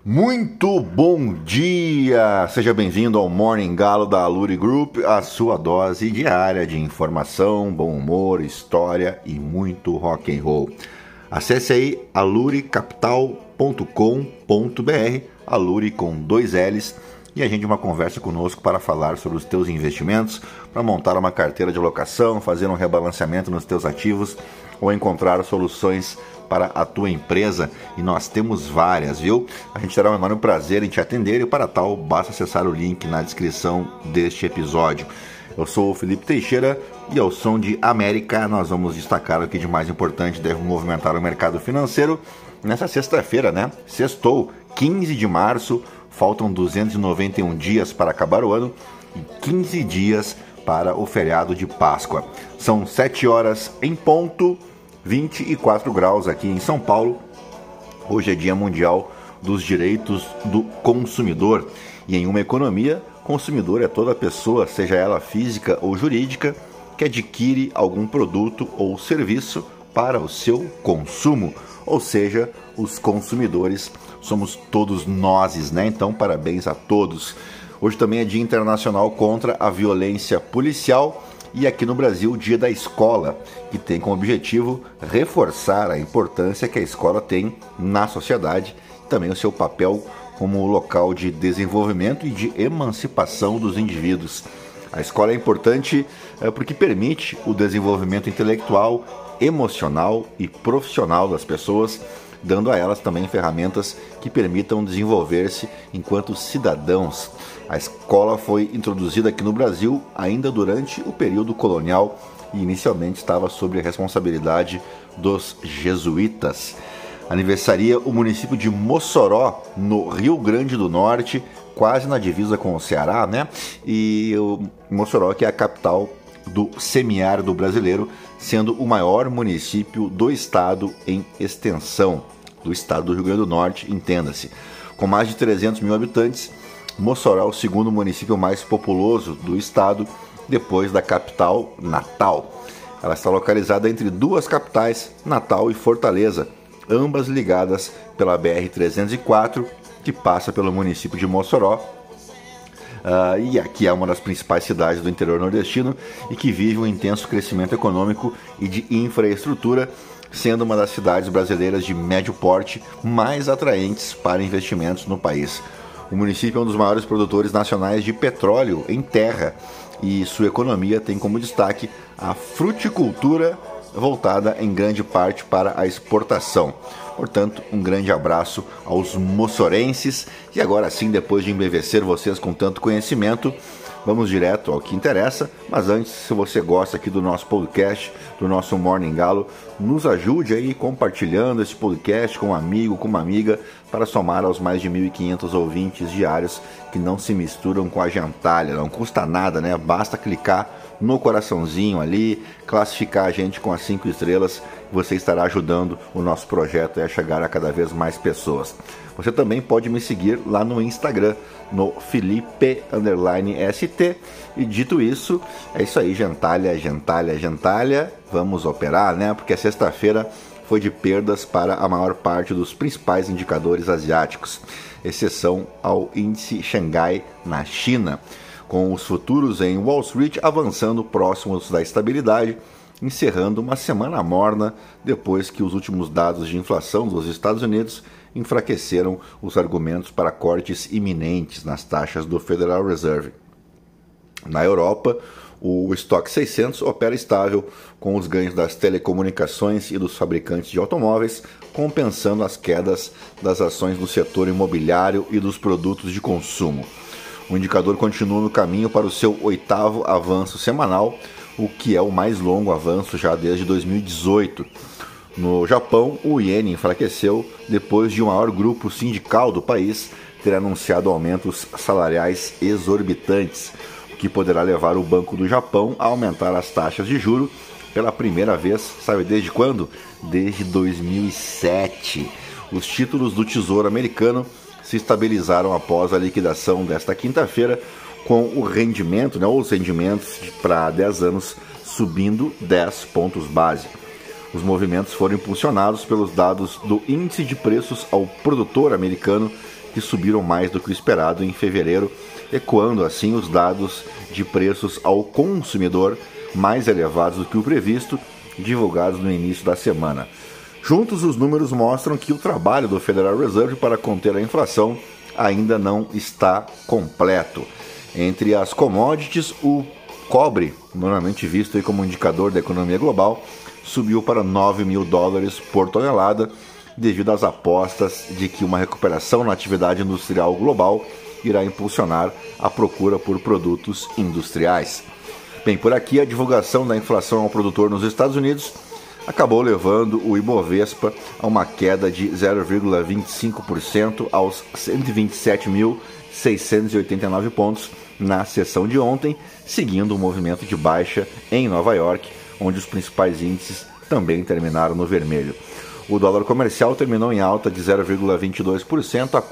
Muito bom dia! Seja bem-vindo ao Morning Galo da Aluri Group, a sua dose diária de informação, bom humor, história e muito rock and roll. Acesse aí aluricapital.com.br, Aluri com 2 L's, e agende uma conversa conosco para falar sobre os teus investimentos, para montar uma carteira de alocação, fazer um rebalanceamento nos teus ativos ou encontrar soluções para a tua empresa, e nós temos várias, viu? A gente terá um enorme prazer em te atender, e para tal, basta acessar o link na descrição deste episódio. Eu sou o Felipe Teixeira e ao som de América nós vamos destacar o que de mais importante deve movimentar o mercado financeiro nessa sexta-feira, né? Sextou, 15 de março, faltam 291 dias para acabar o ano e 15 dias para o feriado de Páscoa. São 7 horas em ponto, 24 graus aqui em São Paulo. Hoje é Dia Mundial dos Direitos do Consumidor. E em uma economia, consumidor é toda pessoa, seja ela física ou jurídica, que adquire algum produto ou serviço para o seu consumo. Ou seja, os consumidores somos todos nós, né? Então, parabéns a todos. Hoje também é Dia Internacional contra a Violência Policial. E aqui no Brasil, o Dia da Escola, que tem como objetivo reforçar a importância que a escola tem na sociedade e também o seu papel como local de desenvolvimento e de emancipação dos indivíduos. A escola é importante porque permite o desenvolvimento intelectual, emocional e profissional das pessoas, dando a elas também ferramentas que permitam desenvolver-se enquanto cidadãos. A escola foi introduzida aqui no Brasil ainda durante o período colonial e inicialmente estava sob a responsabilidade dos jesuítas. Aniversaria o município de Mossoró, no Rio Grande do Norte, quase na divisa com o Ceará, né? E o Mossoró, que é a capital do semiárido brasileiro, sendo o maior município do estado em extensão, do estado do Rio Grande do Norte, entenda-se. Com mais de 300 mil habitantes, Mossoró é o segundo município mais populoso do estado, depois da capital, Natal. Ela está localizada entre duas capitais, Natal e Fortaleza, ambas ligadas pela BR-304, que passa pelo município de Mossoró. E aqui é uma das principais cidades do interior nordestino e que vive um intenso crescimento econômico e de infraestrutura, sendo uma das cidades brasileiras de médio porte mais atraentes para investimentos no país. O município é um dos maiores produtores nacionais de petróleo em terra e sua economia tem como destaque a fruticultura, voltada em grande parte para a exportação. Portanto, um grande abraço aos mossorenses. E agora sim, depois de embevecer vocês com tanto conhecimento, vamos direto ao que interessa. Mas antes, se você gosta aqui do nosso podcast, do nosso Morning Galo, nos ajude aí compartilhando esse podcast com um amigo, com uma amiga, para somar aos mais de 1.500 ouvintes diários que não se misturam com a gentalha. Não custa nada, né? Basta clicar no coraçãozinho ali, classificar a gente com as 5 estrelas, você estará ajudando o nosso projeto a chegar a cada vez mais pessoas. Você também pode me seguir lá no Instagram, no Felipe_ST. E dito isso, é isso aí, gentalha, vamos operar, né? Porque a sexta-feira foi de perdas para a maior parte dos principais indicadores asiáticos, exceção ao índice Xangai na China, com os futuros em Wall Street avançando próximos da estabilidade, encerrando uma semana morna depois que os últimos dados de inflação dos Estados Unidos enfraqueceram os argumentos para cortes iminentes nas taxas do Federal Reserve. Na Europa, o Stock 600 opera estável, com os ganhos das telecomunicações e dos fabricantes de automóveis, compensando as quedas das ações do setor imobiliário e dos produtos de consumo. O indicador continua no caminho para o seu 8º avanço semanal, o que é o mais longo avanço já desde 2018. No Japão, o iene enfraqueceu depois de o maior grupo sindical do país ter anunciado aumentos salariais exorbitantes, o que poderá levar o Banco do Japão a aumentar as taxas de juros pela primeira vez, sabe desde quando? Desde 2007. Os títulos do Tesouro Americano se estabilizaram após a liquidação desta quinta-feira, com o rendimento, ou os rendimentos para 10 anos subindo 10 pontos base. Os movimentos foram impulsionados pelos dados do Índice de Preços ao Produtor americano, que subiram mais do que o esperado em fevereiro, ecoando assim os dados de preços ao consumidor mais elevados do que o previsto, divulgados no início da semana. Juntos, os números mostram que o trabalho do Federal Reserve para conter a inflação ainda não está completo. Entre as commodities, o cobre, normalmente visto aí como indicador da economia global, subiu para $9.000 por tonelada, devido às apostas de que uma recuperação na atividade industrial global irá impulsionar a procura por produtos industriais. Bem, por aqui a divulgação da inflação ao produtor nos Estados Unidos acabou levando o Ibovespa a uma queda de 0,25% aos 127.689 pontos na sessão de ontem, seguindo um movimento de baixa em Nova York, onde os principais índices também terminaram no vermelho. O dólar comercial terminou em alta de 0,22% a R$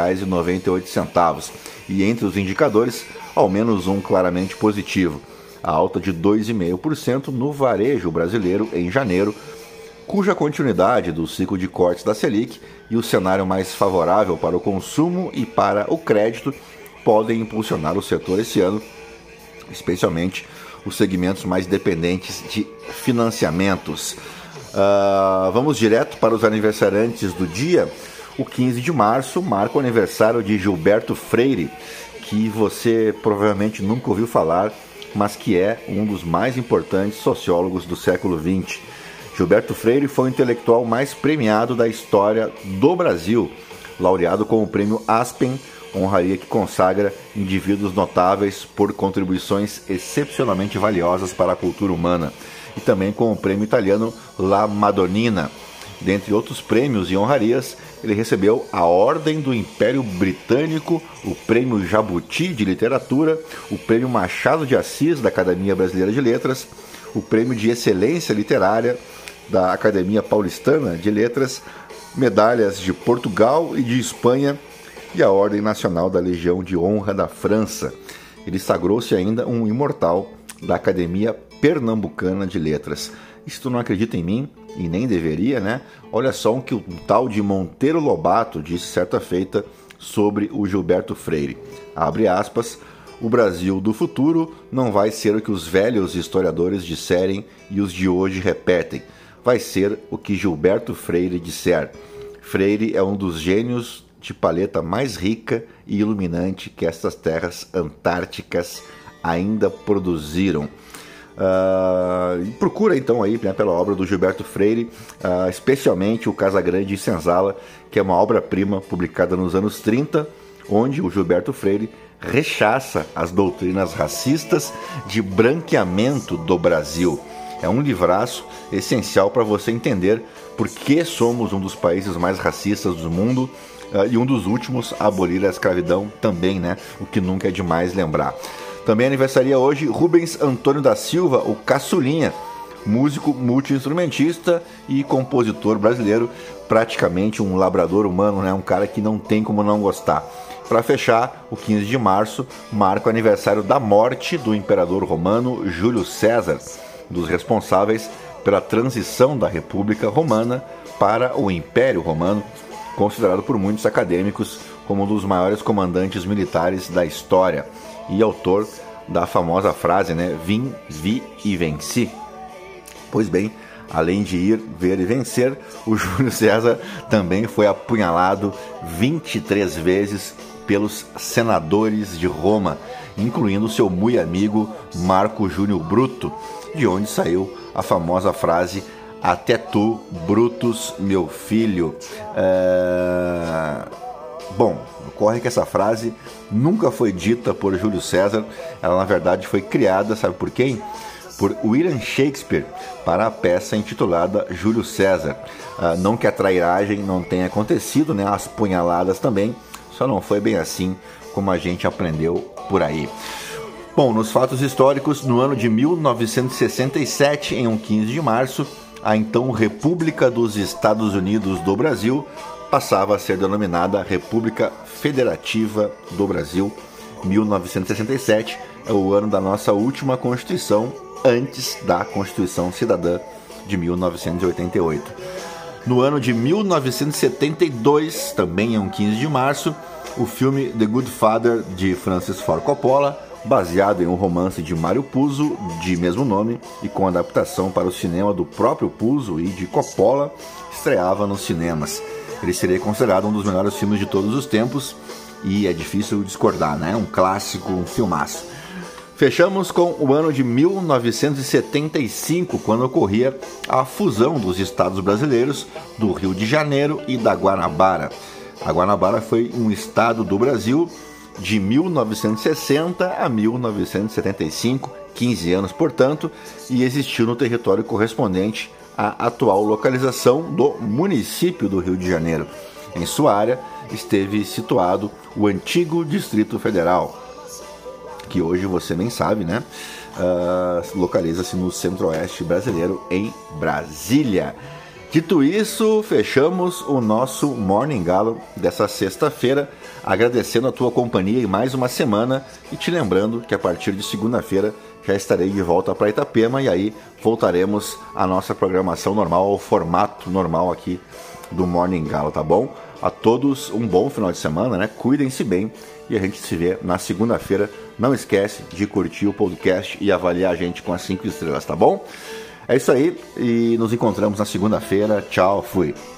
4,98. E entre os indicadores, ao menos um claramente positivo. A alta de 2,5% no varejo brasileiro em janeiro, cuja continuidade do ciclo de cortes da Selic e o cenário mais favorável para o consumo e para o crédito podem impulsionar o setor esse ano, especialmente os segmentos mais dependentes de financiamentos. Vamos direto para os aniversariantes do dia. O 15 de março marca o aniversário de Gilberto Freire, que você provavelmente nunca ouviu falar, mas que é um dos mais importantes sociólogos do século XX. Gilberto Freire foi o intelectual mais premiado da história do Brasil, laureado com o prêmio Aspen, honraria que consagra indivíduos notáveis por contribuições excepcionalmente valiosas para a cultura humana, e também com o prêmio italiano La Madonnina. Dentre outros prêmios e honrarias, ele recebeu a Ordem do Império Britânico, o Prêmio Jabuti de Literatura, o Prêmio Machado de Assis da Academia Brasileira de Letras, o Prêmio de Excelência Literária da Academia Paulistana de Letras, medalhas de Portugal e de Espanha e a Ordem Nacional da Legião de Honra da França. Ele sagrou-se ainda um imortal da Academia Pernambucana de Letras. E se tu não acredita em mim, e nem deveria, né? Olha só o que o tal de Monteiro Lobato disse certa feita sobre o Gilberto Freire. Abre aspas, o Brasil do futuro não vai ser o que os velhos historiadores disserem e os de hoje repetem. Vai ser o que Gilberto Freire disser. Freire é um dos gênios de paleta mais rica e iluminante que estas terras antárticas ainda produziram. Procura então aí, né, pela obra do Gilberto Freire, especialmente o Casagrande e Senzala, que é uma obra-prima publicada nos anos 30, onde o Gilberto Freire rechaça as doutrinas racistas de branqueamento do Brasil. É um livraço essencial para você entender por que somos um dos países mais racistas do mundo e um dos últimos a abolir a escravidão também, né? O que nunca é demais lembrar. Também aniversaria hoje Rubens Antônio da Silva, o Caçulinha, músico, multi-instrumentista e compositor brasileiro, praticamente um labrador humano, né? Um cara que não tem como não gostar. Para fechar, o 15 de março marca o aniversário da morte do imperador romano Júlio César, dos responsáveis pela transição da República Romana para o Império Romano, considerado por muitos acadêmicos como um dos maiores comandantes militares da história e autor da famosa frase, né, vim, vi e venci. Pois bem, além de ir, ver e vencer, o Júlio César também foi apunhalado 23 vezes pelos senadores de Roma, incluindo seu muito amigo Marco Júnior Bruto, de onde saiu a famosa frase até tu, Brutus, meu filho. Bom, ocorre que essa frase nunca foi dita por Júlio César, ela na verdade foi criada, sabe por quem? Por William Shakespeare, para a peça intitulada Júlio César. Não que a trairagem não tenha acontecido, né? As punhaladas também, só não foi bem assim como a gente aprendeu por aí. Bom, nos fatos históricos, no ano de 1967, em um 15 de março, a então República dos Estados Unidos do Brasil passava a ser denominada República Federativa do Brasil. 1967 é o ano da nossa última Constituição, antes da Constituição Cidadã de 1988. No ano de 1972, também é um 15 de março, o filme The Good Father, de Francis Ford Coppola, baseado em um romance de Mario Puzo, de mesmo nome, e com adaptação para o cinema do próprio Puzo e de Coppola, estreava nos cinemas. Ele seria considerado um dos melhores filmes de todos os tempos, e é difícil discordar, né? Um clássico, um filmaço. Fechamos com o ano de 1975, quando ocorria a fusão dos estados brasileiros do Rio de Janeiro e da Guanabara. A Guanabara foi um estado do Brasil de 1960 a 1975, 15 anos, portanto, e existiu no território correspondente à atual localização do município do Rio de Janeiro. Em sua área esteve situado o antigo Distrito Federal, que hoje você nem sabe, né? Localiza-se no centro-oeste brasileiro, em Brasília. Dito isso, fechamos o nosso Morning Galo dessa sexta-feira, agradecendo a tua companhia em mais uma semana e te lembrando que a partir de segunda-feira já estarei de volta para Itapema e aí voltaremos à nossa programação normal, ao formato normal aqui do Morning Galo, tá bom? A todos um bom final de semana, né? Cuidem-se bem e a gente se vê na segunda-feira. Não esquece de curtir o podcast e avaliar a gente com as 5 estrelas, tá bom? É isso aí e nos encontramos na segunda-feira. Tchau, fui!